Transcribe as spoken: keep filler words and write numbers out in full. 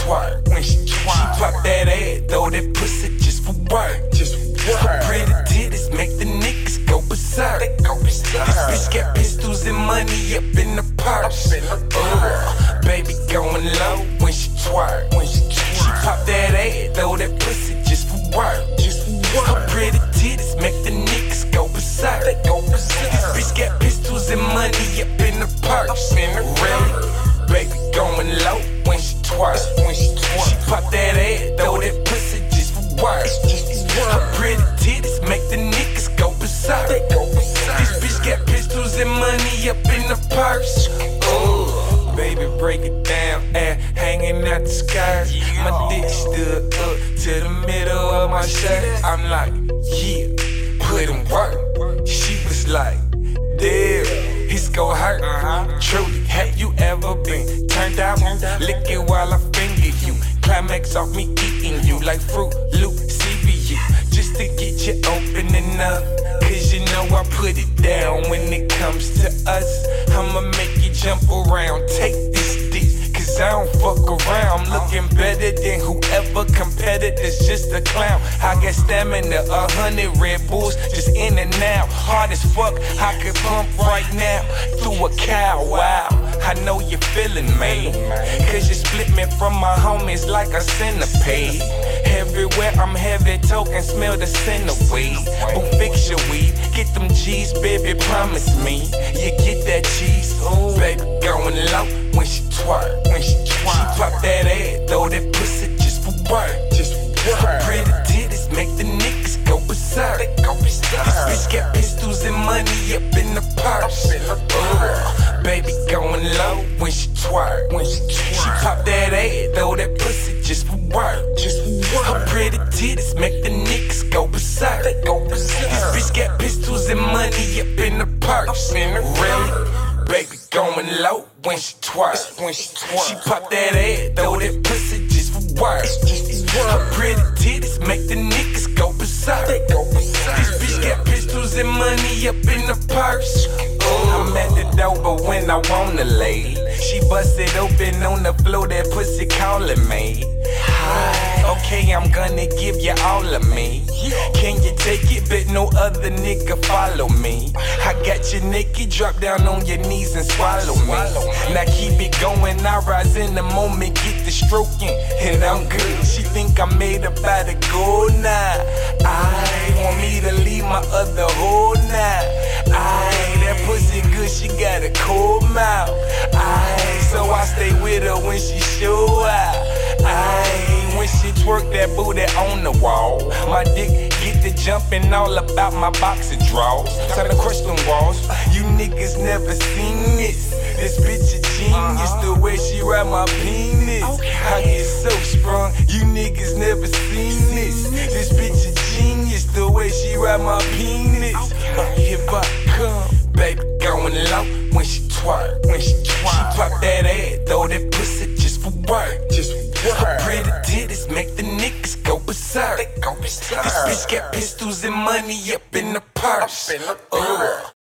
twerk, when she twerk. She pop that ass, throw that pussy just for work. Just for work. Her pretty titties make the niggas go berserk. They go berserk. This bitch got pistols and money up in the purse. Uh, baby going low when she twerk. When she twerk. She pop that ass, throw that pussy just for work. Just for work. Her pretty titties make the niggas go berserk. They go berserk. This bitch got pistols and money up in the purse. Really? Baby going low when she twerk. When she twerk. She pop that ass, throw that pussy just for work. Her pretty titties make the niggas go berserk. They go berserk. This bitch got pistols and money up in the purse. Ooh, baby break it down, ass hanging out the skirt. My dick stood up to the middle of my shirt. I'm like, yeah, put in work. She was like, damn, it's gon' hurt. Uh-huh. Truly, have you ever been turned out? Lick it while I finger you. Climax off me eating you like Fruit Loop C B U. Just to get you opening up. Cause you know I put it down when it comes to us. I'ma make you jump around. Take this dick, cause I don't fuck around. I'm looking better than whoever competitor's just a clown. I got stamina, a hundred Red Bulls, just in and out. Hard as fuck, I could pump right now through a cow, wow. I know you're feeling me, cause you split me from my homies like a centipede. Everywhere I'm heavy, token, smell the scent of weed. Who fix your weed? Get them G's, baby, promise me you get that cheese. Ooh, baby, going low when she twerk. When she twerk, she pop that ass, throw that pussy just for work. Just for work. Her pretty titties make the niggas go berserk. They go berserk. This bitch got pistols and money up in the purse. Ooh, baby, going low when she twerk. When she twerk, she pop that ass, throw that pussy just for work. Just for work. Her pretty titties make the niggas go berserk. They go berserk. This bitch got pistols and money up in the purse. Really? Baby going low when she twerk. When she twerk, she pop that ass, throw that pussy just for work. Her pretty titties make the niggas go berserk. They go berserk. This bitch got pistols and money up in the purse. I'm at the door, but when I wanna lay, she busted open on the floor, that pussy calling me. Hi, okay, I'm gonna give you all of me. Can you take it, but no other nigga follow me? I got you naked, drop down on your knees and swallow me. Now keep it going, I rise in the moment, get the stroking, and I'm good. She think I'm made up out of gold now. I want me to leave my other hole now. I that pussy good, she got a cold mouth. I so I stay with her when she show out. I when she twerk that booty on the wall. My dick get to jumping all about my boxer drawers. Trying to crush them walls. You niggas never seen this. This bitch a genius, the way she ride my penis. I get so sprung, you niggas never seen this. This bitch a genius, the way she ride my penis. Uh, here I come, baby going low when she twerk. When she twerk, she pop that ass, throw that pussy just for work. Just for work. Her pretty titties make the niggas go berserk. They go berserk. This bitch got pistols and money up in the purse. Up in the purse.